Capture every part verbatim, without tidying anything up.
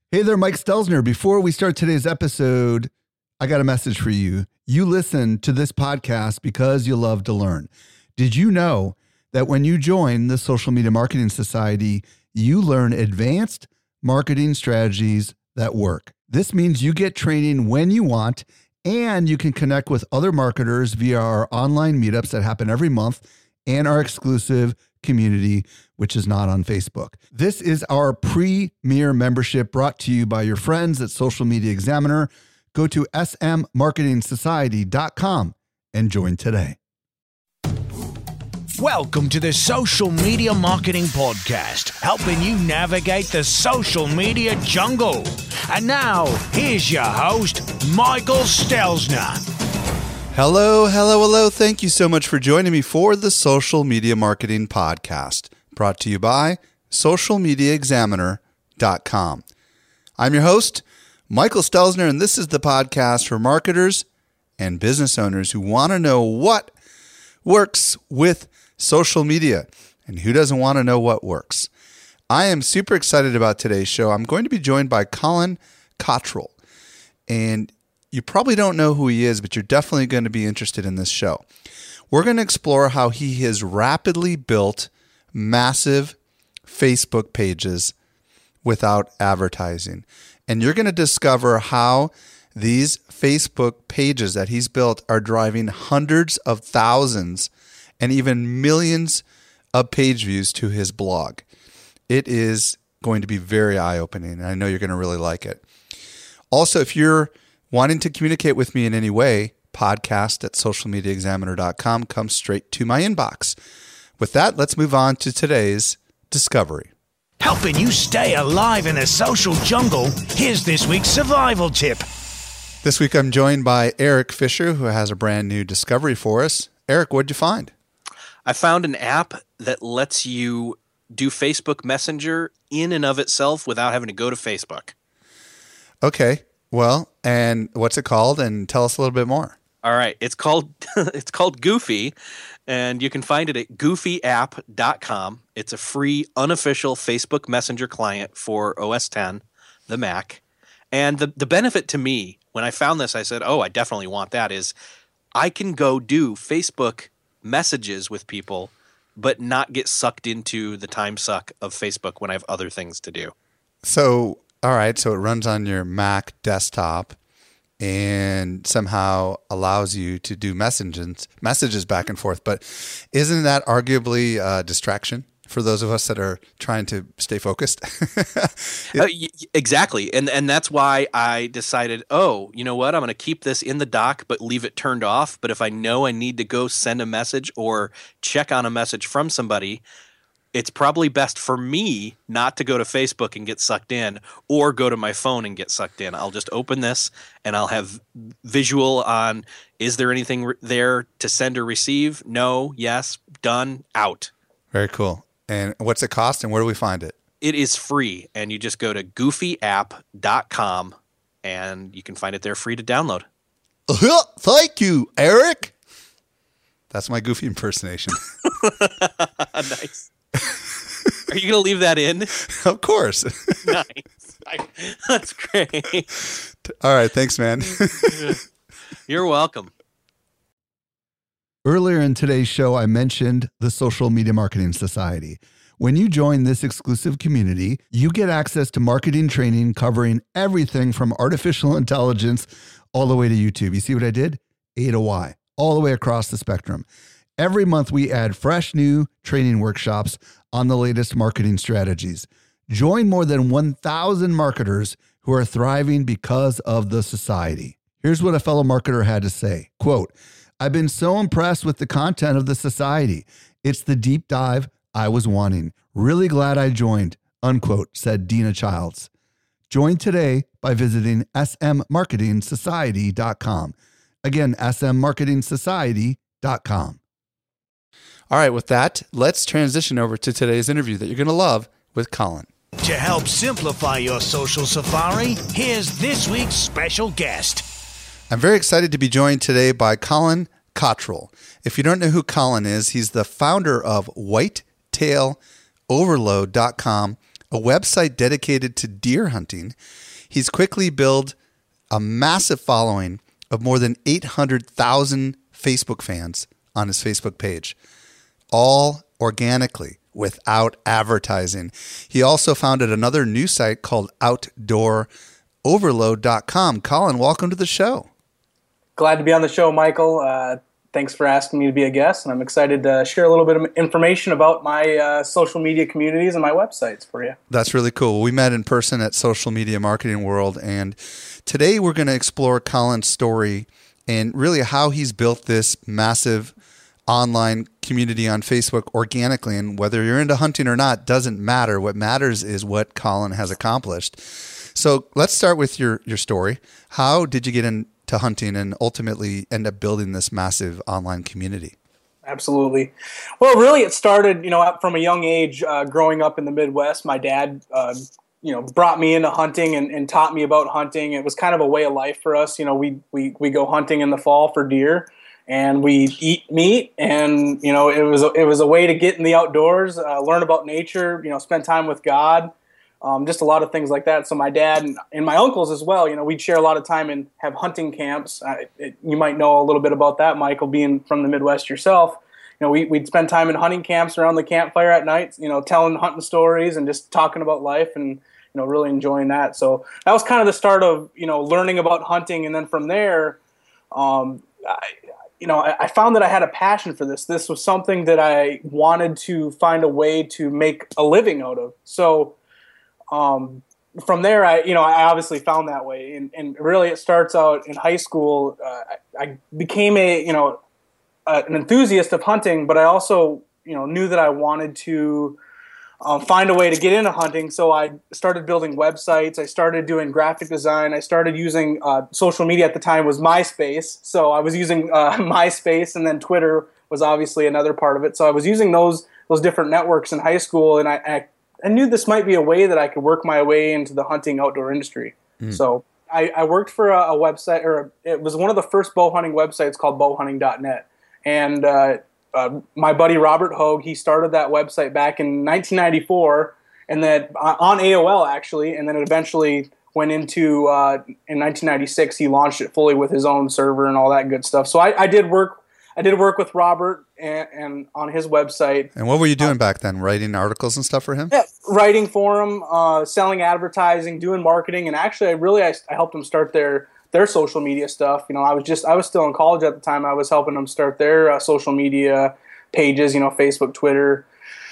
Hey there, Mike Stelzner. Before we start today's episode, I got a message for you. You listen to this podcast because you love to learn. Did you know that when you join the Social Media Marketing Society, you learn advanced marketing strategies that work? This means you get training when you want, and you can connect with other marketers via our online meetups that happen every month and our exclusive community, which is not on Facebook. This is our premier membership brought to you by your friends at Social Media Examiner. Go to s m marketing society dot com and join today. Welcome to the Social Media Marketing Podcast, helping you navigate the social media jungle. And now, here's your host, Michael Stelzner. Hello, hello, hello. Thank you so much for joining me for the Social Media Marketing Podcast, brought to you by social media examiner dot com. I'm your host, Michael Stelzner, and this is the podcast for marketers and business owners who want to know what works with social media and who doesn't want to know what works. I am super excited about today's show. I'm going to be joined by Colin Cottrell, and you probably don't know who he is, but you're definitely going to be interested in this show. We're going to explore how he has rapidly built massive Facebook pages without advertising. And you're going to discover how these Facebook pages that he's built are driving hundreds of thousands and even millions of page views to his blog. It is going to be very eye-opening, and I know you're going to really like it. Also, if you're wanting to communicate with me in any way, podcast at social media examiner dot com comes straight to my inbox. With that, let's move on to today's discovery. Helping you stay alive in a social jungle, here's this week's survival tip. This week I'm joined by Eric Fisher, who has a brand new discovery for us. Eric, what'd you find? I found an app that lets you do Facebook Messenger in and of itself without having to go to Facebook. Okay. Well, and what's it called? And tell us a little bit more. All right. It's called it's called Goofy, and you can find it at goofy app dot com. It's a free, unofficial Facebook Messenger client for O S ten, the Mac. And the, the benefit to me, when I found this, I said, oh, I definitely want that, is I can go do Facebook messages with people, but not get sucked into the time suck of Facebook when I have other things to do. So... All right, so it runs on your Mac desktop and somehow allows you to do messages, messages back and forth. But isn't that arguably a distraction for those of us that are trying to stay focused? uh, y- exactly, and and that's why I decided, oh, you know what? I'm going to keep this in the dock, but leave it turned off. But if I know I need to go send a message or check on a message from somebody, it's probably best for me not to go to Facebook and get sucked in or go to my phone and get sucked in. I'll just open this and I'll have visual on, is there anything re- there to send or receive? No, yes, done, out. Very cool. And what's it cost and where do we find it? It is free, and you just go to goofy app dot com and you can find it there free to download. Thank you, Eric. That's my Goofy impersonation. Nice. Are you going to leave that in? Of course. Nice. I, that's great. All right. Thanks, man. You're welcome. Earlier in today's show, I mentioned the Social Media Marketing Society. When you join this exclusive community, you get access to marketing training covering everything from artificial intelligence all the way to YouTube. You see what I did? A to Y, all the way across the spectrum. Every month, we add fresh new training workshops on the latest marketing strategies. Join more than one thousand marketers who are thriving because of the society. Here's what a fellow marketer had to say. Quote, I've been so impressed with the content of the society. It's the deep dive I was wanting. Really glad I joined, unquote, said Dina Childs. Join today by visiting s m marketing society dot com. Again, s m marketing society dot com. All right, with that, let's transition over to today's interview that you're going to love with Colin. To help simplify your social safari, here's this week's special guest. I'm very excited to be joined today by Colin Cottrell. If you don't know who Colin is, he's the founder of whitetail overload dot com, a website dedicated to deer hunting, he's quickly built a massive following of more than eight hundred thousand Facebook fans on his Facebook page, all organically without advertising. He also founded another news site called outdoor overload dot com. Colin, welcome to the show. Glad to be on the show, Michael. Uh, thanks for asking me to be a guest, and I'm excited to share a little bit of information about my uh, social media communities and my websites for you. That's really cool. We met in person at Social Media Marketing World, and today we're going to explore Colin's story and really how he's built this massive online community on Facebook organically. And whether you're into hunting or not doesn't matter. What matters is what Colin has accomplished. So let's start with your, your story. How did you get into hunting and ultimately end up building this massive online community? Absolutely. Well, really it started, you know, from a young age, uh, growing up in the Midwest. My dad, uh, you know, brought me into hunting and, and taught me about hunting. It was kind of a way of life for us. You know, we, we, we go hunting in the fall for deer, and we eat meat, and, you know, it was, a, it was a way to get in the outdoors, uh, learn about nature, you know, spend time with God. Um, just a lot of things like that. So my dad and, and my uncles as well, you know, we'd share a lot of time and have hunting camps. I, it, you might know a little bit about that, Michael, being from the Midwest yourself. You know, we, we'd spend time in hunting camps around the campfire at night, you know, telling hunting stories and just talking about life and, you know, really enjoying that. So that was kind of the start of, you know, learning about hunting. And then from there, um, I, you know, I, I found that I had a passion for this. This was something that I wanted to find a way to make a living out of. So Um, from there, I, you know, I obviously found that way, and, and really it starts out in high school. Uh, I, I became a, you know, uh, an enthusiast of hunting, but I also, you know, knew that I wanted to uh, find a way to get into hunting. So I started building websites. I started doing graphic design. I started using uh, social media at the time was MySpace. So I was using uh, MySpace, and then Twitter was obviously another part of it. So I was using those those different networks in high school, and I, I I knew this might be a way that I could work my way into the hunting outdoor industry. Mm. So I, I worked for a, a website, or a, it was one of the first bow hunting websites called bow hunting dot net. And uh, uh, my buddy Robert Hogue, he started that website back in nineteen ninety-four, and then uh, on A O L actually, and then it eventually went into, uh, in nineteen ninety-six, he launched it fully with his own server and all that good stuff. So I, I did work I did work with Robert and, and on his website. And what were you doing uh, back then? Writing articles and stuff for him? Yeah, writing for him, uh, selling advertising, doing marketing, and actually, I really I, I helped them start their their social media stuff. You know, I was just I was still in college at the time. I was helping them start their uh, social media pages. You know, Facebook, Twitter,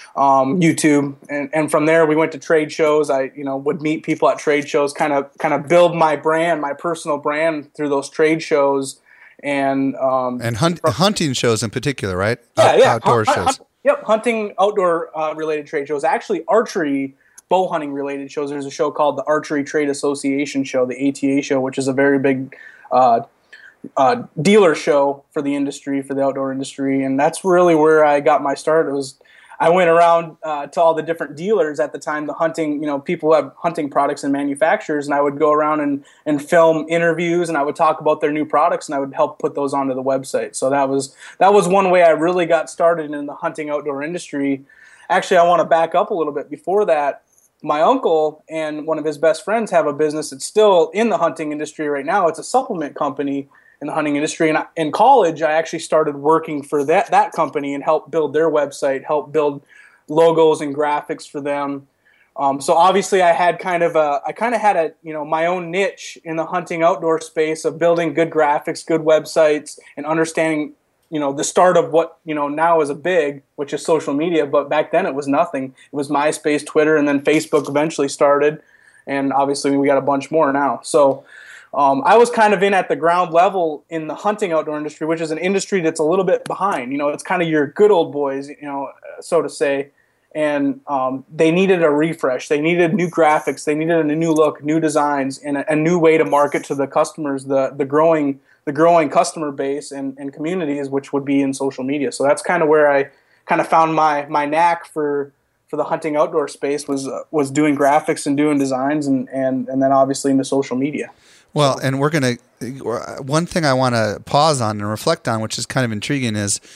um, YouTube, and and from there we went to trade shows. I you know would meet people at trade shows, kind of kind of build my brand, my personal brand through those trade shows. And um, and hunt, from, hunting shows in particular, right? Yeah, Out, yeah. Outdoor hunt, shows. Hunt, yep, hunting, outdoor uh, related trade shows. Actually, archery, bow hunting related shows. There's a show called the Archery Trade Association show, the A T A show, which is a very big uh, uh, dealer show for the industry, for the outdoor industry. And that's really where I got my start. It was I went around uh, to all the different dealers at the time, the hunting, you know, people who have hunting products and manufacturers, and I would go around and, and film interviews, and I would talk about their new products, and I would help put those onto the website. So that was that was one way I really got started in the hunting outdoor industry. Actually, I want to back up a little bit. Before that, my uncle and one of his best friends have a business that's still in the hunting industry right now. It's a supplement company in the hunting industry. And I, in college, I actually started working for that, that company and helped build their website, helped build logos and graphics for them. Um, so obviously I had kind of a, I kind of had a, you know, my own niche in the hunting outdoor space of building good graphics, good websites, and understanding, you know, the start of what, you know, now is a big, which is social media. But back then it was nothing. It was MySpace, Twitter, and then Facebook eventually started. And obviously we got a bunch more now. So Um, I was kind of in at the ground level in the hunting outdoor industry, which is an industry that's a little bit behind. You know, it's kind of your good old boys, you know, so to say. And um, they needed a refresh. They needed new graphics. They needed a new look, new designs, and a, a new way to market to the customers, the the growing the growing customer base and, and communities, which would be in social media. So that's kind of where I kind of found my my knack for for the hunting outdoor space was uh, was doing graphics and doing designs, and, and, and then obviously into social media. Well, and we're going to, one thing I want to pause on and reflect on, which is kind of intriguing, is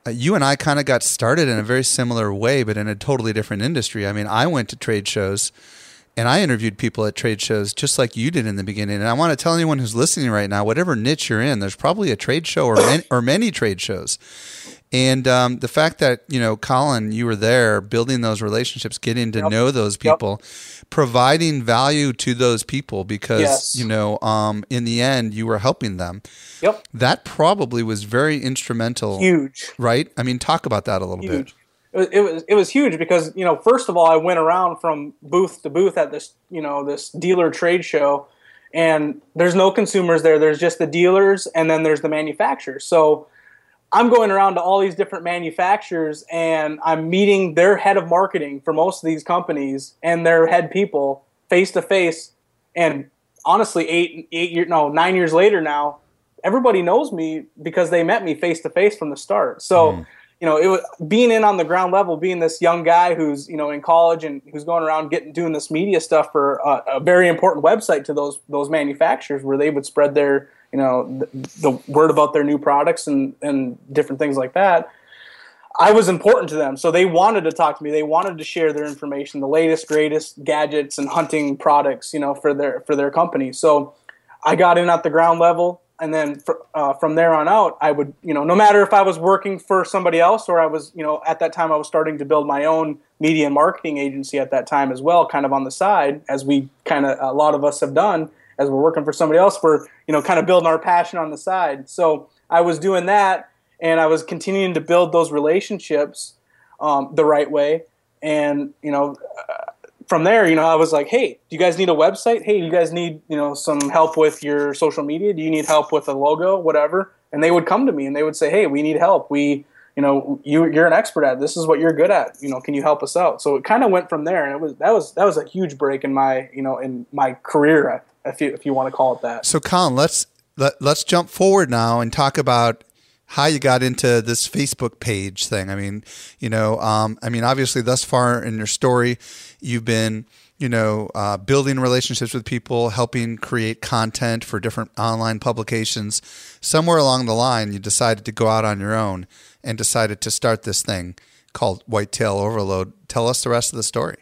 uh, you and I kind of got started in a very similar way, but in a totally different industry. I mean, I went to trade shows and I interviewed people at trade shows just like you did in the beginning. And I want to tell anyone who's listening right now, whatever niche you're in, there's probably a trade show or many, or many trade shows. And um, the fact that, you know, Colin, you were there building those relationships, getting to Yep. know those people, Yep. providing value to those people because, Yes. you know, um, in the end, you were helping them. Yep. That probably was very instrumental. Huge. Right? I mean, talk about that a little bit. Huge. It was, it was it was huge because, you know, first of all, I went around from booth to booth at this, you know, this dealer trade show, and there's no consumers there. There's just the dealers, and then there's the manufacturers. So I'm going around to all these different manufacturers, and I'm meeting their head of marketing for most of these companies and their head people face to face. And honestly, eight eight years no nine years later now, everybody knows me because they met me face to face from the start. So. Mm. You know, it was being in on the ground level, being this young guy who's, you know, in college and who's going around getting doing this media stuff for a, a very important website to those those manufacturers where they would spread their, you know, the, the word about their new products and, and different things like that. I was important to them. So they wanted to talk to me. They wanted to share their information, the latest, greatest gadgets and hunting products, you know, for their for their company. So I got in at the ground level. And then for, uh, from there on out, I would, you know, no matter if I was working for somebody else or I was, you know, at that time I was starting to build my own media and marketing agency at that time as well, kind of on the side, as we kind of, a lot of us have done as we're working for somebody else, we're, you know, kind of building our passion on the side. So I was doing that and I was continuing to build those relationships um, the right way. And, you know, uh, from there, you know, I was like, hey, do you guys need a website? Hey, do you guys need, you know, some help with your social media? Do you need help with a logo, whatever? And they would come to me and they would say, hey, we need help. We, you know, you, you're an expert at it. This is what you're good at. You know, can you help us out? So it kind of went from there. And it was, that was, that was a huge break in my, you know, in my career, if you, if you want to call it that. So Colin, let's, let, let's jump forward now and talk about how you got into this Facebook page thing. I mean, you know, um, I mean, obviously thus far in your story, you've been, you know, uh, building relationships with people, helping create content for different online publications. Somewhere along the line, you decided to go out on your own and decided to start this thing called Whitetail Overload. Tell us the rest of the story.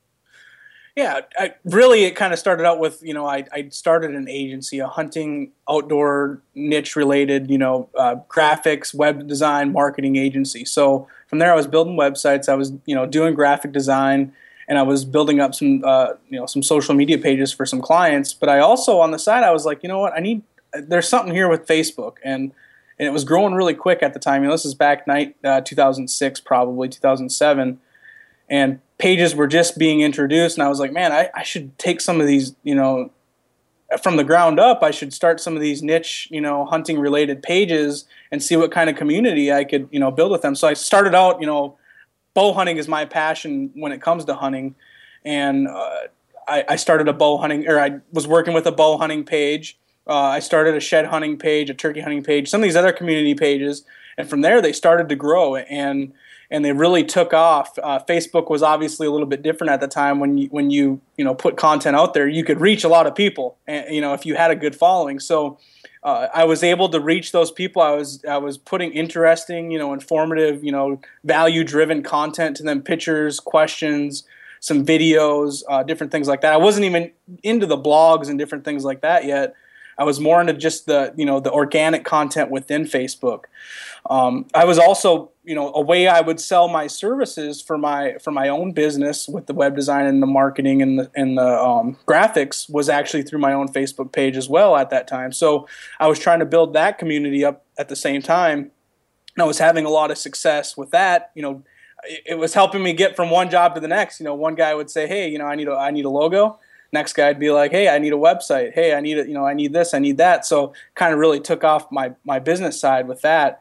Yeah, I, really, it kind of started out with, you know, I, I started an agency, a hunting, outdoor, niche-related, you know, uh, graphics, web design, marketing agency. So from there, I was building websites. I was, you know, doing graphic design, and I was building up some, uh, you know, some social media pages for some clients. But I also, on the side, I was like, you know what, I need, there's something here with Facebook, and and it was growing really quick at the time. You know, this is back night uh, two thousand six, probably two thousand seven, and pages were just being introduced, and I was like, man, I, I should take some of these, you know, from the ground up. I should start some of these niche, you know, hunting related pages and see what kind of community I could, you know, build with them. So I started out, you know, bow hunting is my passion when it comes to hunting, and uh, I, I started a bow hunting, or I was working with a bow hunting page. Uh, I started a shed hunting page, a turkey hunting page, some of these other community pages, and from there they started to grow and. And they really took off. Uh, Facebook was obviously a little bit different at the time. When you when you you know put content out there, you could reach a lot of people. And, you know, if you had a good following. So uh, I was able to reach those people. I was I was putting interesting, you know, informative, you know, value driven content to them, pictures, questions, some videos, uh, different things like that. I wasn't even into the blogs and different things like that yet. I was more into just the you know the organic content within Facebook. Um, I was also, you know, a way I would sell my services for my for my own business with the web design and the marketing and the and the um, graphics was actually through my own Facebook page as well at that time. So I was trying to build that community up at the same time, and I was having a lot of success with that. You know, it, it was helping me get from one job to the next. You know, one guy would say, "Hey, you know, I need a I need a logo." Next guy would be like, "Hey, I need a website. Hey, I need a, you know, I need this, I need that." So kind of really took off my my business side with that.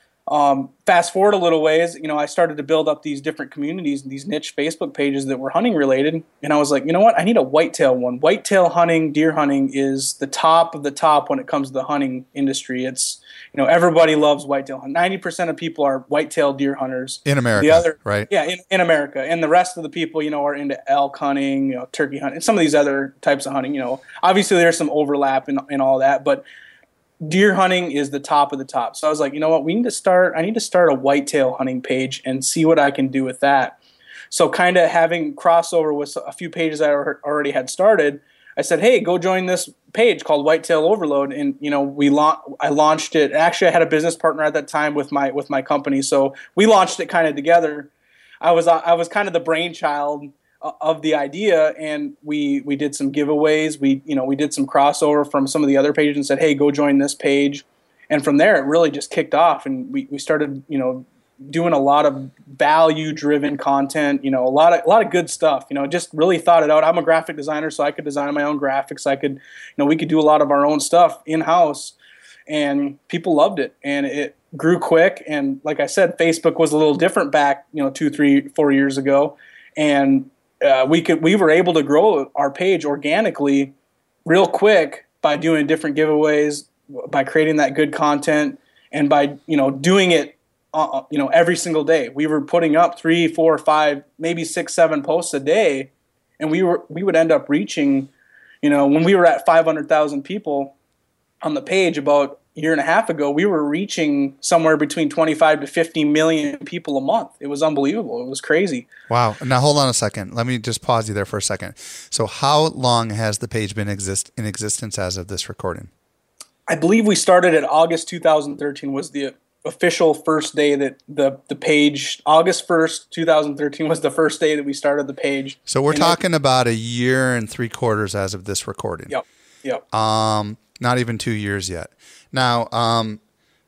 Um, fast forward a little ways, you know, I started to build up these different communities, these niche Facebook pages that were hunting related. And I was like, you know what? I need a whitetail one. Whitetail hunting, deer hunting is the top of the top when it comes to the hunting industry. It's, you know, everybody loves whitetail hunting. ninety percent of people are whitetail deer hunters. In America, the other, right? Yeah, in, in America. And the rest of the people, you know, are into elk hunting, you know, turkey hunting, and some of these other types of hunting. You know, obviously there's some overlap in, in all that, but deer hunting is the top of the top. So I was like, you know what, we need to start, I need to start a whitetail hunting page and see what I can do with that. So kind of having crossover with a few pages I already had started, I said, hey, go join this page called Whitetail Overload. And, you know, we la- I launched it. Actually, I had a business partner at that time with my with my company. So we launched it kind of together. I was I was kind of the brainchild of the idea, and we we did some giveaways. We, you know, we did some crossover from some of the other pages and said, hey, go join this page. And from there, it really just kicked off. And we, we started, you know, doing a lot of value-driven content, you know, a lot of a lot of good stuff. You know, just really thought it out. I'm a graphic designer, so I could design my own graphics. I could, you know, we could do a lot of our own stuff in-house, and people loved it, and it grew quick. And like I said, Facebook was a little different back, you know, two, three, four years ago, and uh, we could we were able to grow our page organically, real quick by doing different giveaways, by creating that good content, and by, you know, doing it. Uh, you know, every single day we were putting up three, four, five, maybe six, seven posts a day, and we were we would end up reaching, you know, when we were at five hundred thousand people on the page about a year and a half ago, we were reaching somewhere between twenty-five to fifty million people a month. It was unbelievable. It was crazy. Wow. Now hold on a second. Let me just pause you there for a second. So how long has the page been exist in existence as of this recording? I believe we started at August two thousand thirteen was the official first day that the the page, August first, two thousand thirteen was the first day that we started the page. So we're and talking it, about a year and three quarters as of this recording. Yep. Yep. Um, not even two years yet. Now, um,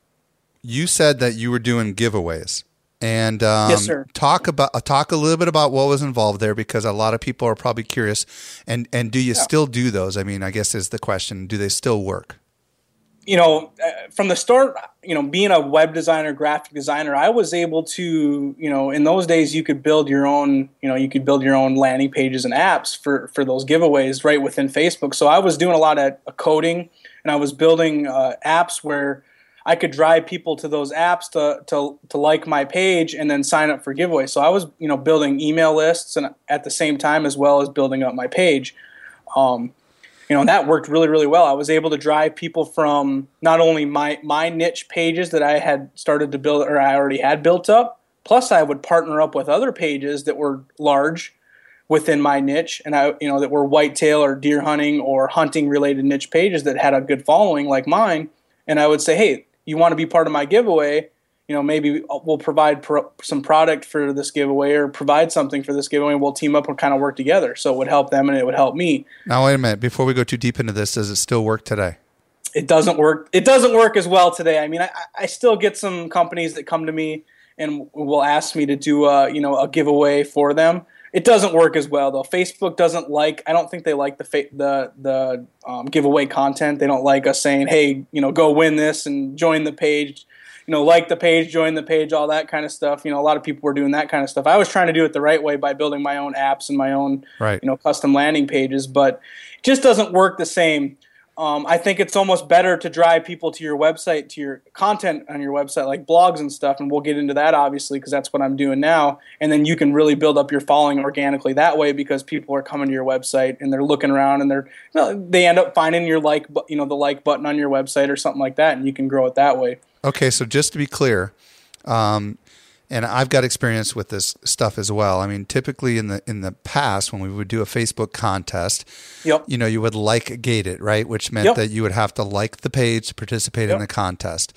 you said that you were doing giveaways, and um, yes, sir. Talk about uh, talk a little bit about what was involved there, because a lot of people are probably curious. And and do you yeah. still do those? I mean, I guess is the question. Do they still work? You know, from the start, you know, being a web designer, graphic designer, I was able to, you know, in those days you could build your own, you know, you could build your own landing pages and apps for, for those giveaways right within Facebook. So I was doing a lot of coding, and I was building uh, apps where I could drive people to those apps to, to to like my page and then sign up for giveaways. So I was, you know, building email lists and at the same time as well as building up my page. Um, You know, and that worked really, really well. I was able to drive people from not only my, my niche pages that I had started to build, or I already had built up, plus I would partner up with other pages that were large within my niche, and I, you know, that were whitetail or deer hunting or hunting related niche pages that had a good following like mine. And I would say, hey, you want to be part of my giveaway? You know, maybe we'll provide pro- some product for this giveaway, or provide something for this giveaway, and we'll team up and kind of work together. So it would help them and it would help me. Now, wait a minute. Before we go too deep into this, does it still work today? It doesn't work. It doesn't work as well today. I mean, I, I still get some companies that come to me and will ask me to do a, you know, a giveaway for them. It doesn't work as well though. Facebook doesn't like. I don't think they like the fa- the the um, giveaway content. They don't like us saying, hey, you know, go win this and join the page. You know, like the page, join the page, all that kind of stuff. You know, a lot of people were doing that kind of stuff. I was trying to do it the right way by building my own apps and my own, right. you know, custom landing pages, but it just doesn't work the same. Um, I think it's almost better to drive people to your website, to your content on your website, like blogs and stuff, and we'll get into that obviously because that's what I'm doing now. And then you can really build up your following organically that way because people are coming to your website and they're looking around and they're you know, they end up finding your like, you know, the like button on your website or something like that, and you can grow it that way. Okay, so just to be clear, um, and I've got experience with this stuff as well. I mean, typically in the in the past, when we would do a Facebook contest, yep. you know, you would like gate it, right? Which meant yep. that you would have to like the page to participate yep. in the contest.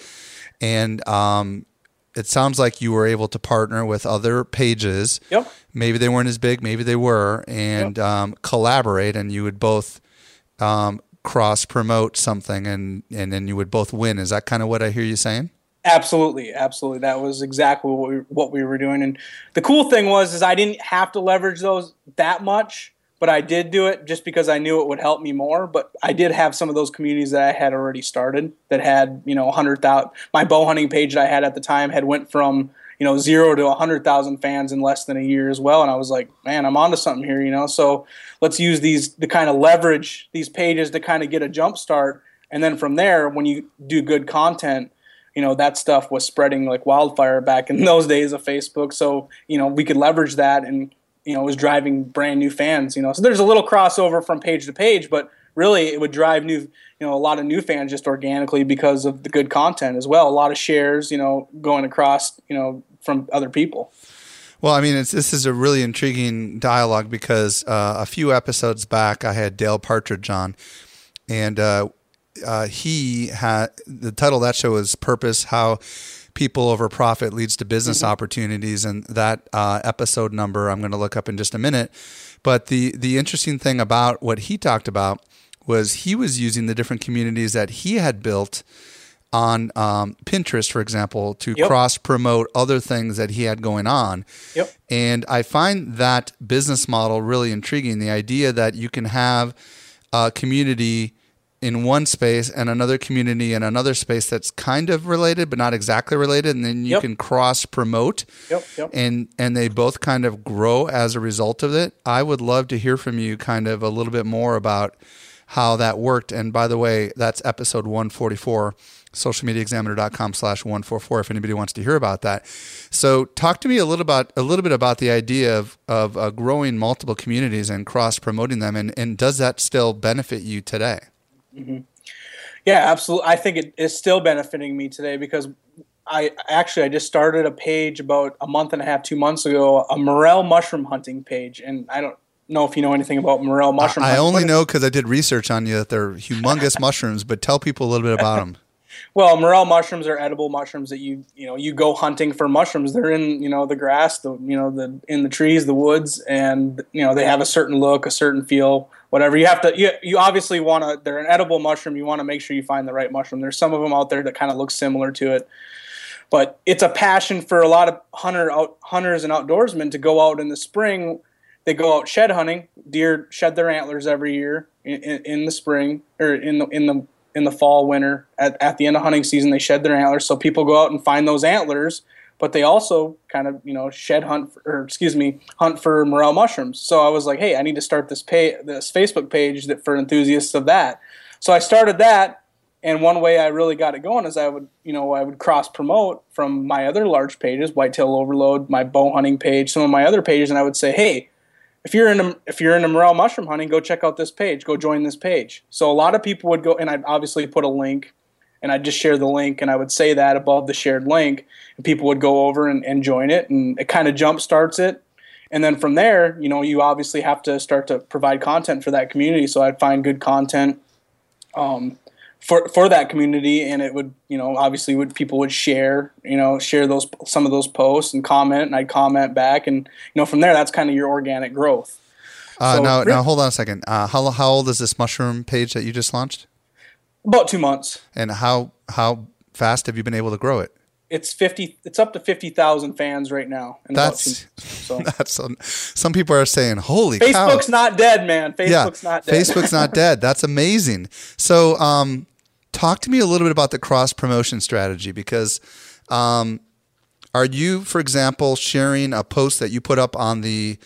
And um, it sounds like you were able to partner with other pages. Yep. Maybe they weren't as big, maybe they were, and yep. um, collaborate, and you would both um, cross promote something, and and then you would both win. Is that kind of what I hear you saying? Absolutely, absolutely. That was exactly what we what we were doing. And the cool thing was is I didn't have to leverage those that much, but I did do it just because I knew it would help me more. But I did have some of those communities that I had already started that had, you know, one hundred thousand. My bow hunting page that I had at the time had went from, you know, zero to one hundred thousand fans in less than a year as well. And I was like, man, I'm onto something here, you know. So let's use these to kind of leverage these pages to kind of get a jump start. And then from there, when you do good content, you know, that stuff was spreading like wildfire back in those days of Facebook. So, you know, we could leverage that and, you know, it was driving brand new fans, you know. So there's a little crossover from page to page, but really it would drive new, you know, a lot of new fans just organically because of the good content as well. A lot of shares, you know, going across, you know, from other people. Well, I mean, it's, this is a really intriguing dialogue because uh, a few episodes back, I had Dale Partridge on, and uh, uh, he had the title of that show was "Purpose: How People Over Profit Leads to Business mm-hmm. Opportunities," and that uh, episode number I'm going to look up in just a minute. But the the interesting thing about what he talked about was he was using the different communities that he had built on um, Pinterest, for example, to yep. cross-promote other things that he had going on. Yep. And I find that business model really intriguing, the idea that you can have a community in one space and another community in another space that's kind of related but not exactly related, and then you yep. can cross-promote, yep. Yep. and and they both kind of grow as a result of it. I would love to hear from you kind of a little bit more about how that worked. And by the way, that's episode one forty-four, socialmediaexaminer.com slash 144 if anybody wants to hear about that. So talk to me a little about a little bit about the idea of of uh, growing multiple communities and cross-promoting them, and, and does that still benefit you today? Mm-hmm. Yeah, absolutely. I think it is still benefiting me today because I actually I just started a page about a month and a half, two months ago, a morel mushroom hunting page, and I don't know if you know anything about morel mushroom I, I hunting. only know because I did research on you that they're humongous mushrooms, but tell people a little bit about them. Well, morel mushrooms are edible mushrooms that you you know you go hunting for mushrooms. They're in you know the grass, the you know the in the trees, the woods, and you know they have a certain look, a certain feel, whatever. You have to you, you obviously want to. They're an edible mushroom. You want to make sure you find the right mushroom. There's some of them out there that kind of look similar to it, but it's a passion for a lot of hunter out, hunters and outdoorsmen to go out in the spring. They go out shed hunting. Deer shed their antlers every year in, in, in the spring or in the in the in the fall, winter. At, at the end of hunting season, they shed their antlers. So people go out and find those antlers, but they also kind of, you know, shed hunt, for, or excuse me, hunt for morel mushrooms. So I was like, hey, I need to start this pay, this Facebook page that for enthusiasts of that. So I started that. And one way I really got it going is I would, you know, I would cross promote from my other large pages, Whitetail Overload, my bow hunting page, some of my other pages. And I would say, hey, If you're in a, if you're into morel mushroom hunting, go check out this page. Go join this page. So a lot of people would go, and I'd obviously put a link, and I'd just share the link, and I would say that above the shared link, and people would go over and, and join it, and it kind of jump starts it. And then from there, you know, you obviously have to start to provide content for that community. So I'd find good content um, for for that community, and it would, you know, obviously would people would share, you know, share those some of those posts and comment, and I'd comment back, and you know, from there, that's kind of your organic growth. Uh, so, now, really, now hold on a second. Uh, how how old is this mushroom page that you just launched? About two months. And how how fast have you been able to grow it? It's fifty. It's up to fifty thousand fans right now. In That's about two, so. that's um, some people are saying, "Holy Facebook's cow!" Facebook's not dead, man. Facebook's yeah, not dead. Facebook's not dead. That's amazing. So, um, talk to me a little bit about the cross promotion strategy, because um, are you, for example, sharing a post that you put up on the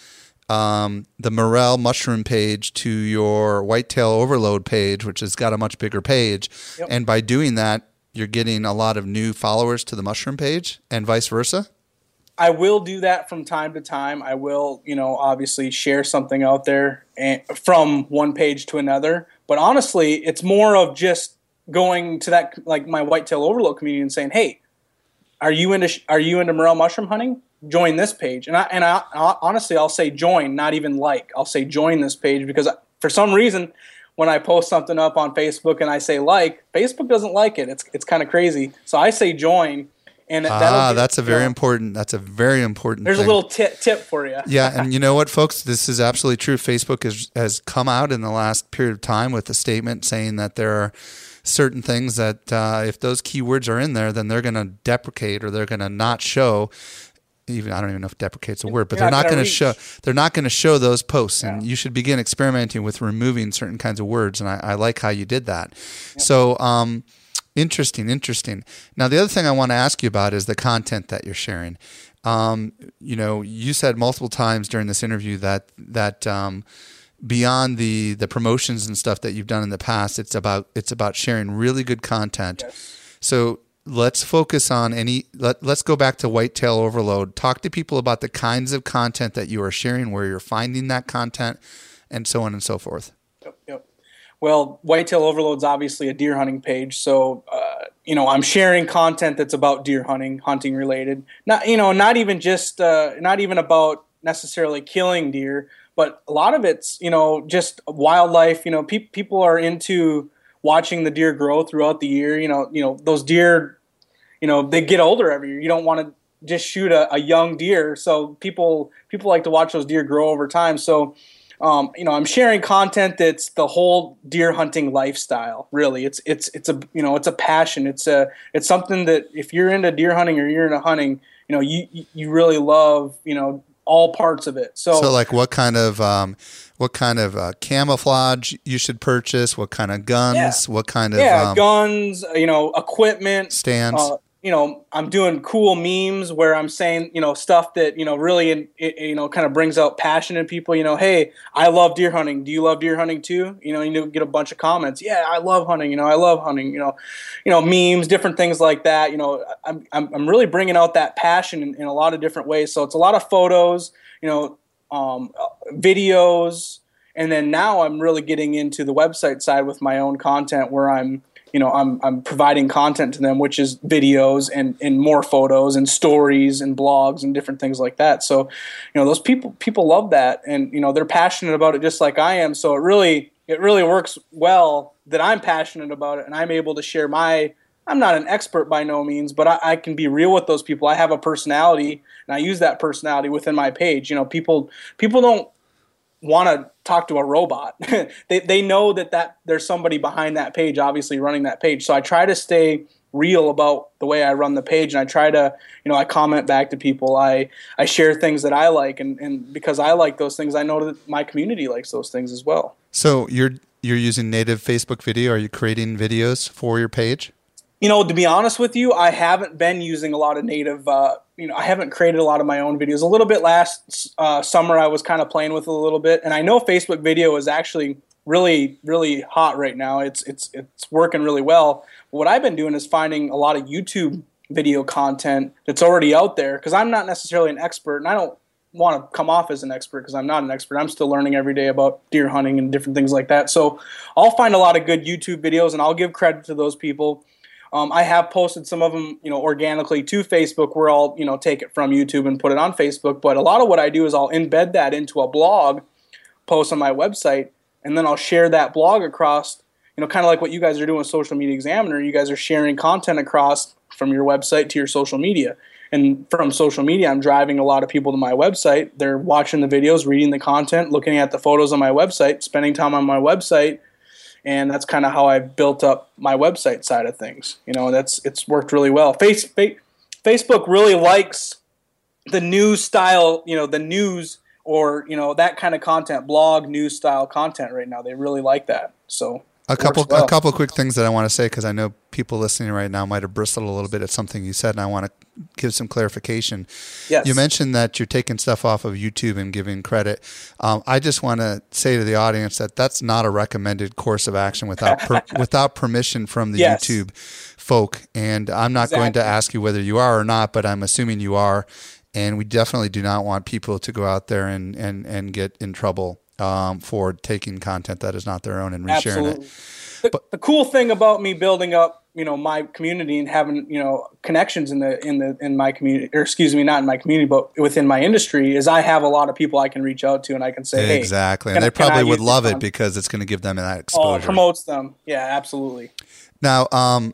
um, the morel mushroom page to your Whitetail Overload page, which has got a much bigger page, yep. and by doing that, you're getting a lot of new followers to the mushroom page, and vice versa? I will do that from time to time. I will, you know, obviously share something out there and, from one page to another. But honestly, it's more of just going to that, like my Whitetail Overload community, and saying, "Hey, are you into are you into morel mushroom hunting? Join this page." And I and I, honestly, I'll say join, not even like. I'll say join this page, because for some reason, when I post something up on Facebook and I say like, Facebook doesn't like it. It's it's kind of crazy. So I say join, and ah, that's a very you know, important. That's a very important. There's thing. a little tip tip for you. Yeah, and you know what, folks, this is absolutely true. Facebook has has come out in the last period of time with a statement saying that there are certain things that uh, if those keywords are in there, then they're going to deprecate, or they're going to not show. Even I don't even know if deprecate's a word, but You're they're not, not going to reach. show. They're not going to show those posts, and yeah. you should begin experimenting with removing certain kinds of words. And I, I like how you did that. Yep. So um, interesting, interesting. Now, the other thing I want to ask you about is the content that you're sharing. Um, you know, you said multiple times during this interview that that um, beyond the the promotions and stuff that you've done in the past, it's about it's about sharing really good content. Yes. So let's focus on any, let, let's go back to Whitetail Overload. Talk to people about the kinds of content that you are sharing, where you're finding that content, and so on and so forth. Yep, yep. Well, Whitetail Overload's obviously a deer hunting page, so uh, you know I'm sharing content that's about deer hunting, hunting related. Not you know not even just uh, not even about necessarily killing deer, but a lot of it's you know just wildlife. You know, pe- people are into watching the deer grow throughout the year. You know, you know those deer, you know they get older every year. You don't want to just shoot a, a young deer, so people people like to watch those deer grow over time. So. Um, you know, I'm sharing content that's the whole deer hunting lifestyle. Really, it's it's it's a you know it's a passion. It's a it's something that if you're into deer hunting or you're into hunting, you know, you you really love you know all parts of it. So, so like what kind of um, what kind of uh, camouflage you should purchase? What kind of guns? Yeah. What kind of yeah um, guns? You know, equipment, stands. Uh, you know, I'm doing cool memes where I'm saying, you know, stuff that, you know, really, it, it, you know, kind of brings out passion in people. You know, hey, I love deer hunting. Do you love deer hunting too? You know, you get a bunch of comments. Yeah, I love hunting. You know, I love hunting. You know, you know, memes, different things like that. You know, I'm I'm, I'm really bringing out that passion in, in a lot of different ways. So it's a lot of photos, you know, um, videos, and then now I'm really getting into the website side with my own content where I'm. You know, I'm I'm providing content to them, which is videos and, and more photos and stories and blogs and different things like that. So, you know, those people people love that, and you know, they're passionate about it just like I am. So it really it really works well that I'm passionate about it, and I'm able to share my. I'm not an expert by no means, but I, I can be real with those people. I have a personality, and I use that personality within my page. You know, people people don't want to talk to a robot. they they know that, that there's somebody behind that page, obviously running that page. So I try to stay real about the way I run the page, and I try to, you know, I comment back to people. I, I share things that I like, and, and because I like those things, I know that my community likes those things as well. So you're you're using native Facebook video. Are you creating videos for your page? You know, to be honest with you, I haven't been using a lot of native, uh, you know, I haven't created a lot of my own videos. A little bit last uh, summer, I was kind of playing with it a little bit. And I know Facebook video is actually really, really hot right now. It's it's it's working really well. But what I've been doing is finding a lot of YouTube video content that's already out there, because I'm not necessarily an expert, and I don't want to come off as an expert because I'm not an expert. I'm still learning every day about deer hunting and different things like that. So I'll find a lot of good YouTube videos, and I'll give credit to those people. Um, I have posted some of them, you know, organically to Facebook, where I'll, you know, take it from YouTube and put it on Facebook. But a lot of what I do is I'll embed that into a blog post on my website, and then I'll share that blog across, you know, kind of like what you guys are doing with Social Media Examiner. You guys are sharing content across from your website to your social media. And from social media, I'm driving a lot of people to my website. They're watching the videos, reading the content, looking at the photos on my website, spending time on my website. And that's kind of how I've built up my website side of things. You know, that's it's worked really well. Face, fa- Facebook really likes the news style, you know, the news or, you know, that kind of content, blog news style content right now. They really like that. So a couple well. a couple quick things that I want to say, because I know people listening right now might have bristled a little bit at something you said, and I want to give some clarification. Yes. You mentioned that you're taking stuff off of YouTube and giving credit. Um, I just want to say to the audience that that's not a recommended course of action without per, without permission from the yes. YouTube folk. And I'm not exactly. going to ask you whether you are or not, but I'm assuming you are. And we definitely do not want people to go out there and, and, and get in trouble um, for taking content that is not their own and resharing Absolutely. it. The, but, the cool thing about me building up, you know, my community and having, you know, connections in the in the in my community, or excuse me, not in my community, but within my industry, is I have a lot of people I can reach out to, and I can say, hey, exactly, and they probably would love it because it's going to give them that exposure. Oh, it promotes them, yeah, absolutely. Now, um,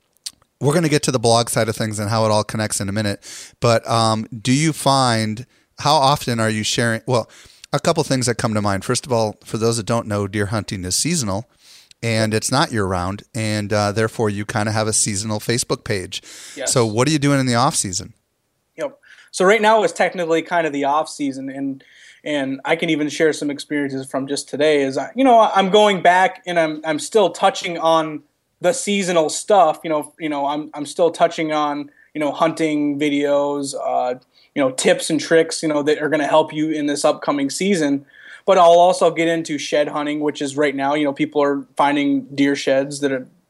we're going to get to the blog side of things and how it all connects in a minute, but um, do you find how often are you sharing? Well, a couple things that come to mind. First of all, for those that don't know, deer hunting is seasonal. And it's not year-round, and uh, therefore you kind of have a seasonal Facebook page. Yes. So what are you doing in the off-season? Yep. So right now it's technically kind of the off-season, and and I can even share some experiences from just today. Is I, you know, I'm going back and I'm I'm still touching on the seasonal stuff. You know, you know, I'm I'm still touching on you know hunting videos, uh, you know, tips and tricks, you know, that are going to help you in this upcoming season. But I'll also get into shed hunting, which is right now, you know, people are finding deer sheds that are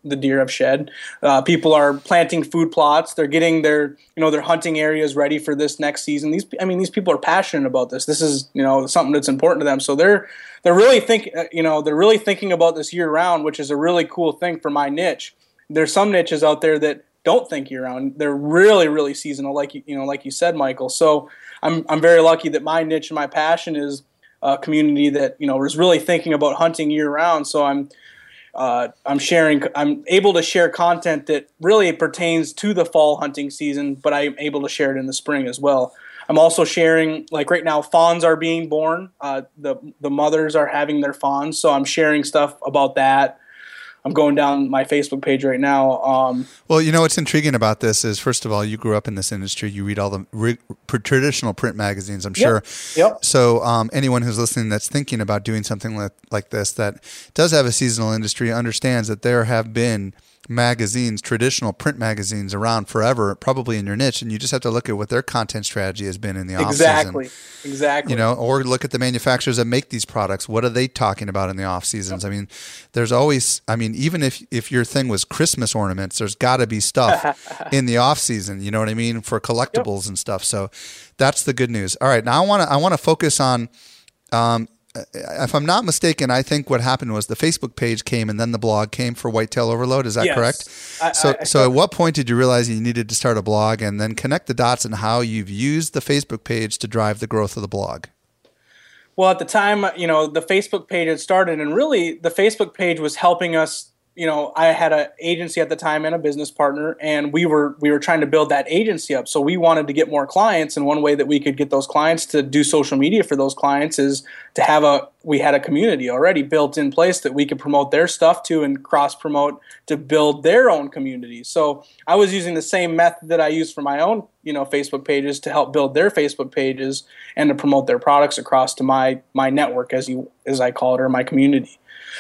the deer have shed. Uh, people are planting food plots. They're getting their, you know, their hunting areas ready for this next season. These, I mean, these people are passionate about this. This is, you know, something that's important to them. So they're, they're really think, you know, they're really thinking about this year round, which is a really cool thing for my niche. There's some niches out there that don't think year round. They're really, really seasonal, like you, you know, like you said, Michael. So I'm, I'm very lucky that my niche and my passion is a community that, you know, is really thinking about hunting year round. So I'm, Uh, I'm sharing, I'm able to share content that really pertains to the fall hunting season, but I'm able to share it in the spring as well. I'm also sharing, like right now, fawns are being born. Uh, the the mothers are having their fawns, so I'm sharing stuff about that. I'm going down my Facebook page right now. Um, well, you know what's intriguing about this is, first of all, you grew up in this industry. You read all the re- traditional print magazines, I'm sure. Yep. yep. So um, anyone who's listening that's thinking about doing something like, like this that does have a seasonal industry understands that there have been magazines, traditional print magazines around forever, probably in your niche, and you just have to look at what their content strategy has been in the off season. Exactly, exactly. You know, or look at the manufacturers that make these products. What are they talking about in the off seasons? Yep. I mean, there's always, I mean, even if if your thing was Christmas ornaments, there's got to be stuff in the off season. You know what I mean, for collectibles yep. and stuff. So that's the good news. All right, now I want to I want to focus on. Um, If I'm not mistaken, I think what happened was the Facebook page came and then the blog came for Whitetail Overload. Is that yes. correct? I, so, I, I so at what point did you realize you needed to start a blog, and then connect the dots on how you've used the Facebook page to drive the growth of the blog? Well, at the time, you know, the Facebook page had started, and really the Facebook page was helping us. You know, I had an agency at the time and a business partner, and we were we were trying to build that agency up. So we wanted to get more clients, and one way that we could get those clients to do social media for those clients is to have a we had a community already built in place that we could promote their stuff to and cross promote to build their own community. So I was using the same method that I use for my own, you know, Facebook pages to help build their Facebook pages and to promote their products across to my my network, as you as I call it, or my community.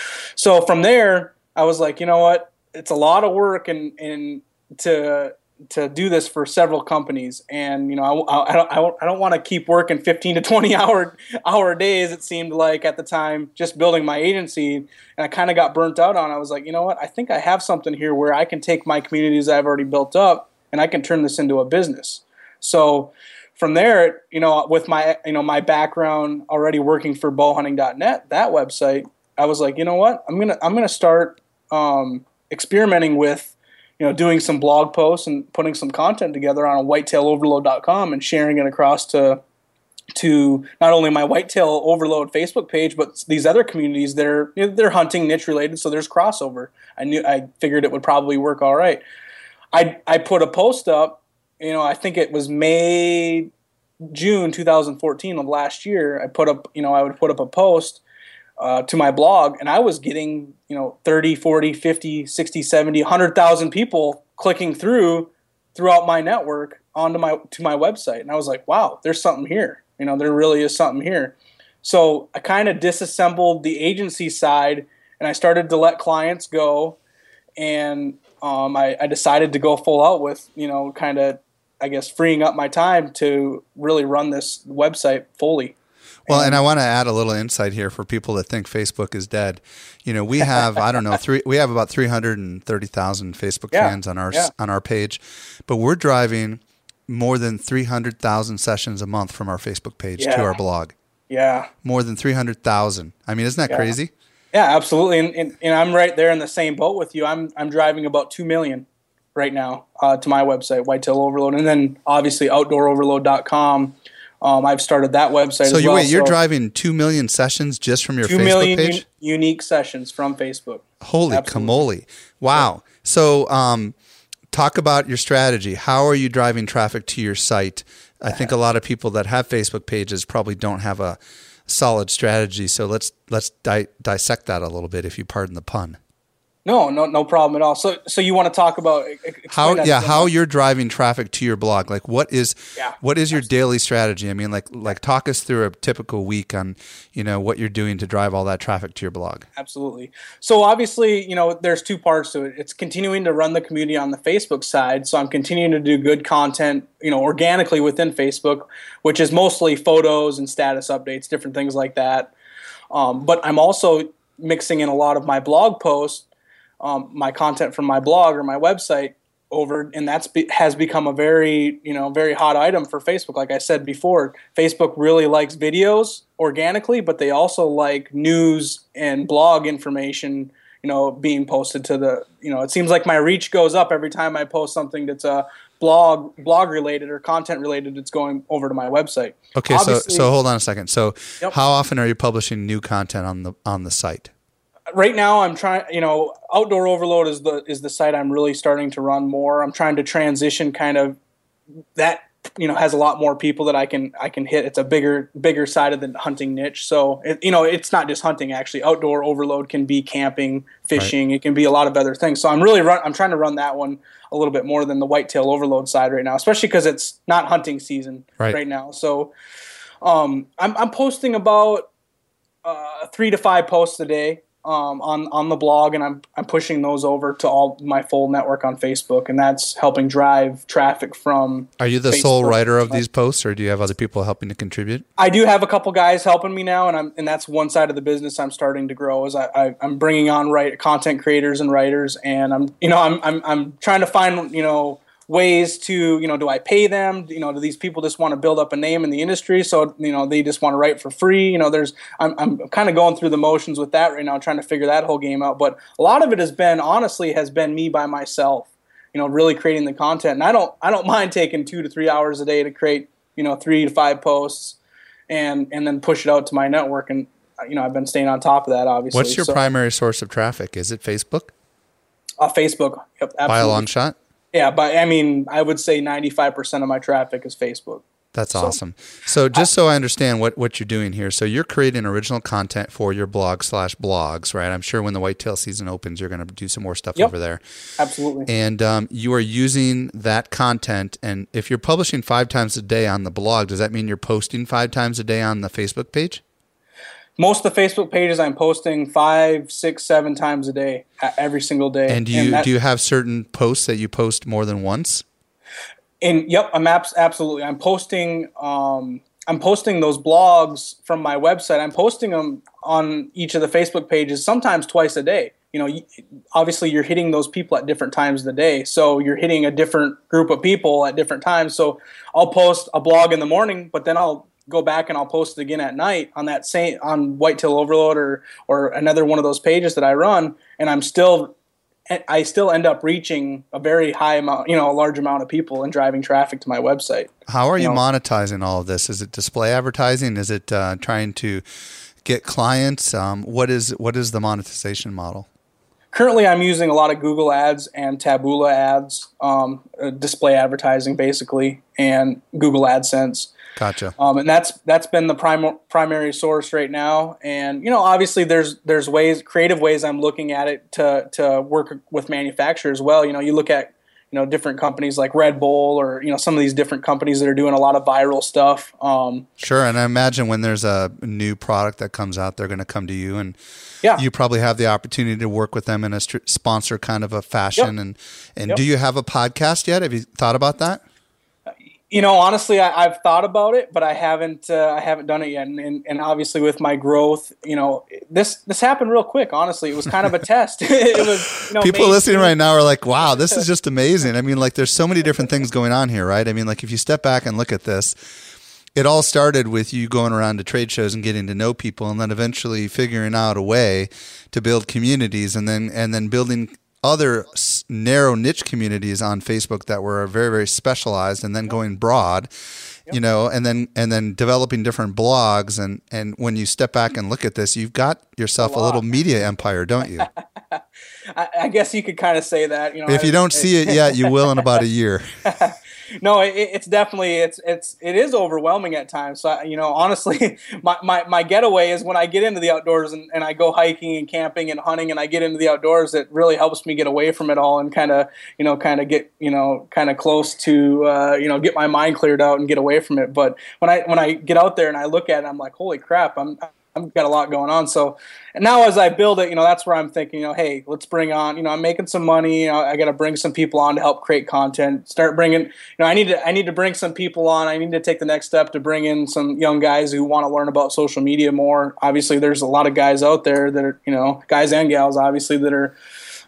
So from there, I was like, you know what? It's a lot of work and and to to do this for several companies, and you know, I, I don't I don't, I don't want to keep working fifteen to twenty hour hour days. It seemed like at the time, just building my agency, and I kind of got burnt out on. I was like, you know what? I think I have something here where I can take my communities I've already built up, and I can turn this into a business. So from there, you know, with my you know my background already working for bow hunting dot net, that website, I was like, you know what? I'm gonna I'm gonna start um, experimenting with, you know, doing some blog posts and putting some content together on a whitetail overload dot com and sharing it across to to not only my Whitetail Overload Facebook page, but these other communities that are, you know, they're hunting niche related, so there's crossover. I knew I figured it would probably work all right. I I put a post up, you know, I think it was May June twenty fourteen of last year. I put up, you know, I would put up a post Uh, to my blog, and I was getting, you know, thirty, forty, fifty, sixty, seventy, one hundred thousand people clicking through throughout my network onto my to my website. And I was like, wow, there's something here. You know, there really is something here. So I kind of disassembled the agency side, and I started to let clients go, and um, I, I decided to go full out with, you know, kind of, I guess, freeing up my time to really run this website fully. Well, and I want to add a little insight here for people that think Facebook is dead. You know, we have, I don't know, three, we have about three hundred thirty thousand Facebook yeah, fans on our, yeah. on our page, but we're driving more than three hundred thousand sessions a month from our Facebook page yeah. to our blog. Yeah. More than three hundred thousand. I mean, isn't that yeah. crazy? Yeah, absolutely. And, and, and I'm right there in the same boat with you. I'm, I'm driving about two million right now uh, to my website, Whitetail Overload. And then obviously outdoor overload dot com. Um, I've started that website so as you, well. Wait, you're so driving two million sessions just from your two Facebook million page? Un- unique sessions from Facebook. Holy camole. Wow. Yeah. So um, talk about your strategy. How are you driving traffic to your site? I think a lot of people that have Facebook pages probably don't have a solid strategy. So let's let's di- dissect that a little bit, if you pardon the pun. No, no, no problem at all. So, so you want to talk about how? Yeah, how you're driving traffic to your blog? Like, what is, yeah, what is your absolutely. daily strategy? I mean, like, like talk us through a typical week on, you know, what you're doing to drive all that traffic to your blog. Absolutely. So obviously, you know, there's two parts to it. It's continuing to run the community on the Facebook side. So I'm continuing to do good content, you know, organically within Facebook, which is mostly photos and status updates, different things like that. Um, but I'm also mixing in a lot of my blog posts. um, my content from my blog or my website over, and that's be, has become a very, you know, very hot item for Facebook. Like I said before, Facebook really likes videos organically, but they also like news and blog information, you know, being posted to the, you know, it seems like my reach goes up every time I post something that's a blog, blog related or content related. It's going over to my website. Okay. Obviously, so, so hold on a second. So yep. How often are you publishing new content on the, on the site? Right now, I'm trying, you know, Outdoor Overload is the is the site I'm really starting to run more. I'm trying to transition kind of that, you know, has a lot more people that I can I can hit. It's a bigger bigger side of the hunting niche. So, it, you know, it's not just hunting, actually. Outdoor Overload can be camping, fishing. Right. It can be a lot of other things. So I'm really run, I'm trying to run that one a little bit more than the Whitetail Overload side right now, especially because it's not hunting season right, right now. So um, I'm, I'm posting about uh, three to five posts a day. Um, on on the blog, and I'm I'm pushing those over to all my full network on Facebook, and that's helping drive traffic from. Are you the Facebook. sole writer of these posts, or do you have other people helping to contribute? I do have a couple guys helping me now, and I'm and that's one side of the business I'm starting to grow. Is I, I I'm bringing on write content creators and writers, and I'm you know I'm I'm I'm trying to find you know. ways to, you know, do I pay them? You know, do these people just want to build up a name in the industry? So, you know, they just want to write for free. You know, there's, I'm, I'm kind of going through the motions with that right now, trying to figure that whole game out. But a lot of it has been, honestly, has been me by myself, you know, really creating the content. And I don't, I don't mind taking two to three hours a day to create, you know, three to five posts and, and then push it out to my network. And, you know, I've been staying on top of that, obviously. What's your so, primary source of traffic? Is it Facebook? Uh, Facebook. Yep, absolutely. By a long shot? Yeah, but I mean, I would say ninety-five percent of my traffic is Facebook. That's so, awesome. So just so I understand what, what you're doing here. So you're creating original content for your blog slash blogs, right? I'm sure when the whitetail season opens, you're going to do some more stuff yep, over there. Absolutely. And um, you are using that content. And if you're publishing five times a day on the blog, does that mean you're posting five times a day on the Facebook page? Most of the Facebook pages I'm posting five, six, seven times a day, every single day. And do you and that, do you have certain posts that you post more than once? And yep, I'm abs- absolutely. I'm posting. Um, I'm posting those blogs from my website. I'm posting them on each of the Facebook pages, sometimes twice a day. You know, obviously you're hitting those people at different times of the day, so you're hitting a different group of people at different times. So I'll post a blog in the morning, but then I'll go back and I'll post it again at night on that same on Whitetail Overload or or another one of those pages that I run, and I'm still I still end up reaching a very high amount, you know, a large amount of people and driving traffic to my website. How are you, you know? monetizing all of this? Is it display advertising? Is it uh, trying to get clients? Um, what is what is the monetization model? Currently, I'm using a lot of Google ads and Taboola ads, um, uh, display advertising basically, and Google AdSense. Gotcha. Um, and that's that's been the prim- primary source right now. And you know, obviously, there's there's ways, creative ways I'm looking at it to to work with manufacturers as well. You know, you look at you know different companies like Red Bull or you know some of these different companies that are doing a lot of viral stuff. Um, sure, and I imagine when there's a new product that comes out, they're going to come to you, and yeah. you probably have the opportunity to work with them in a st- sponsor kind of a fashion. Yep. And and yep. do you have a podcast yet? Have you thought about that? You know, honestly, I, I've thought about it, but I haven't. Uh, I haven't done it yet. And, and, and obviously, with my growth, you know, this this happened real quick. Honestly, it was kind of a test. It was. You know, people maybe, listening right now are like, "Wow, this is just amazing." I mean, like, there's so many different things going on here, right? I mean, like, if you step back and look at this, it all started with you going around to trade shows and getting to know people, and then eventually figuring out a way to build communities, and then and then building other narrow niche communities on Facebook that were very, very specialized, and then going broad, yep. you know, and then and then developing different blogs. And, and when you step back and look at this, you've got yourself a, a little media empire, don't you? I, I guess you could kind of say that. You know, if you don't see it yet, you will in about a year. No, it, it's definitely it's it's it is overwhelming at times. So you know, honestly, my, my, my getaway is when I get into the outdoors and, and I go hiking and camping and hunting, and I get into the outdoors. It really helps me get away from it all and kind of you know kind of get you know kind of close to uh, you know get my mind cleared out and get away from it. But when I when I get out there and I look at it, I'm like, holy crap, I'm. I've got a lot going on. So and now as I build it, you know, that's where I'm thinking, you know, hey, let's bring on, you know, I'm making some money. You know, I got to bring some people on to help create content, start bringing, you know, I need to, I need to bring some people on. I need to take the next step to bring in some young guys who want to learn about social media more. Obviously there's a lot of guys out there that are, you know, guys and gals, obviously that are,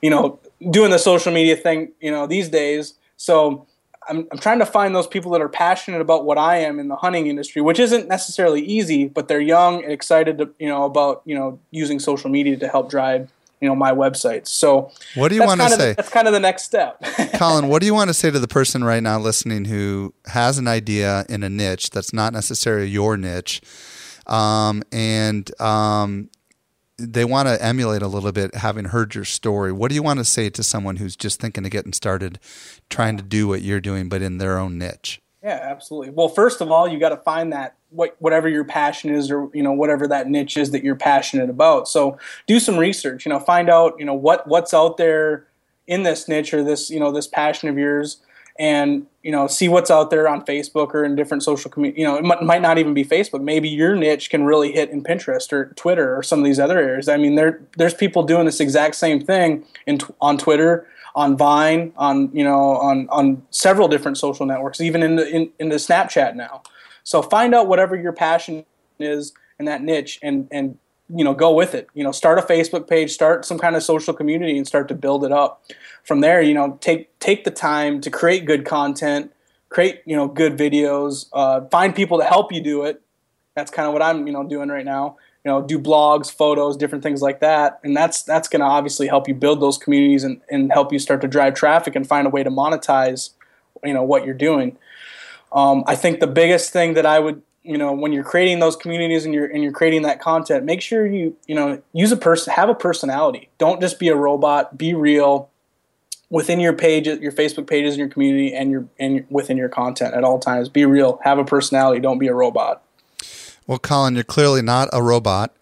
you know, doing the social media thing, you know, these days. So I'm, I'm trying to find those people that are passionate about what I am in the hunting industry, which isn't necessarily easy, but they're young and excited to, you know, about, you know, using social media to help drive, you know, my websites. So what do you want to say? The, that's kind of the next step. Colin, what do you want to say to the person right now listening who has an idea in a niche that's not necessarily your niche, um, and um, they want to emulate a little bit, having heard your story? What do you want to say to someone who's just thinking of getting started, trying to do what you're doing, but in their own niche? Yeah, absolutely. Well, first of all, you got to find that what whatever your passion is, or you know whatever that niche is that you're passionate about. So do some research. You know, find out you know what what's out there in this niche or this you know this passion of yours, and you know see what's out there on Facebook or in different social community. You know, it might, might not even be Facebook. Maybe your niche can really hit in Pinterest or Twitter or some of these other areas. I mean, there there's people doing this exact same thing in on Twitter, on Vine, on you know, on on several different social networks, even in the in, in the Snapchat now. So find out whatever your passion is in that niche, and and you know go with it. You know, start a Facebook page, start some kind of social community, and start to build it up. From there, you know, take take the time to create good content, create you know good videos, uh, find people to help you do it. That's kind of what I'm you know doing right now. You know, do blogs, photos, different things like that. And that's that's going to obviously help you build those communities and, and help you start to drive traffic and find a way to monetize, you know, what you're doing. Um, I think the biggest thing that I would, you know, when you're creating those communities and you're and you're creating that content, make sure you, you know, use a person, have a personality. Don't just be a robot. Be real within your page, your Facebook pages, and your community, and your and your, within your content at all times. Be real. Have a personality. Don't be a robot. Well, Colin, you're clearly not a robot.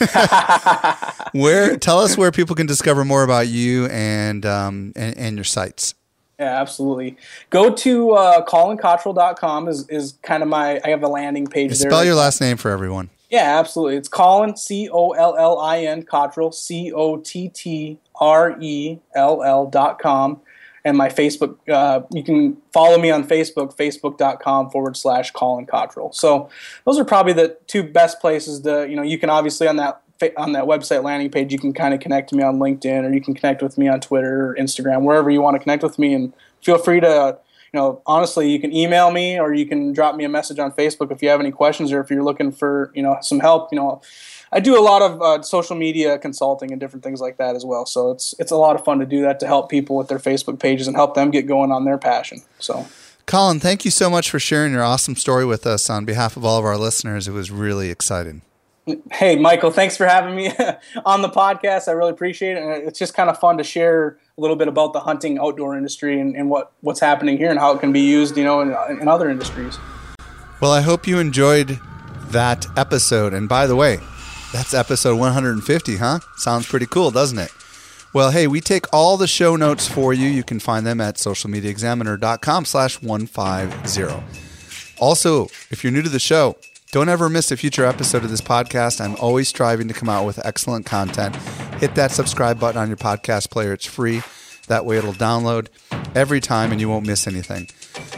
Where tell us where people can discover more about you and um, and, and your sites. Yeah, absolutely. Go to uh, colin cottrell dot com is is kind of my. I have a landing page there. Spell your last name for everyone. Yeah, absolutely. It's Colin, C O L L I N, Cottrell, C O T T R E L L dot com. And my Facebook, uh, you can follow me on Facebook, facebook.com forward slash Colin Cottrell. So those are probably the two best places to, you know, you can obviously on that on that website landing page, you can kind of connect to me on LinkedIn, or you can connect with me on Twitter or Instagram, wherever you want to connect with me. And feel free to, you know, honestly, you can email me, or you can drop me a message on Facebook if you have any questions, or if you're looking for, you know, some help. You know, I do a lot of uh, social media consulting and different things like that as well. So it's it's a lot of fun to do that, to help people with their Facebook pages and help them get going on their passion. So, Colin, thank you so much for sharing your awesome story with us on behalf of all of our listeners. It was really exciting. Hey, Michael, thanks for having me on the podcast. I really appreciate it. And it's just kind of fun to share a little bit about the hunting outdoor industry and, and what, what's happening here and how it can be used, you know, in, in other industries. Well, I hope you enjoyed that episode. And by the way, that's episode one hundred fifty, huh? Sounds pretty cool, doesn't it? Well, hey, we take all the show notes for you. You can find them at socialmediaexaminer.com slash 150. Also, if you're new to the show, don't ever miss a future episode of this podcast. I'm always striving to come out with excellent content. Hit that subscribe button on your podcast player. It's free. That way it'll download every time and you won't miss anything.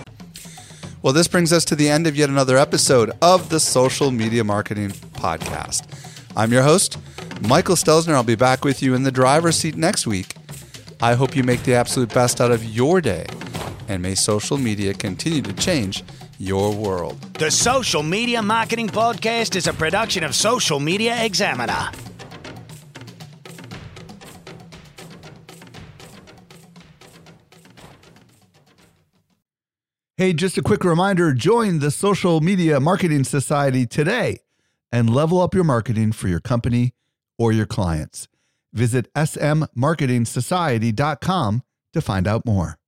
Well, this brings us to the end of yet another episode of the Social Media Marketing Podcast. I'm your host, Michael Stelzner. I'll be back with you in the driver's seat next week. I hope you make the absolute best out of your day, and may social media continue to change your world. The Social Media Marketing Podcast is a production of Social Media Examiner. Hey, just a quick reminder, join the Social Media Marketing Society today and level up your marketing for your company or your clients. Visit s m marketing society dot com to find out more.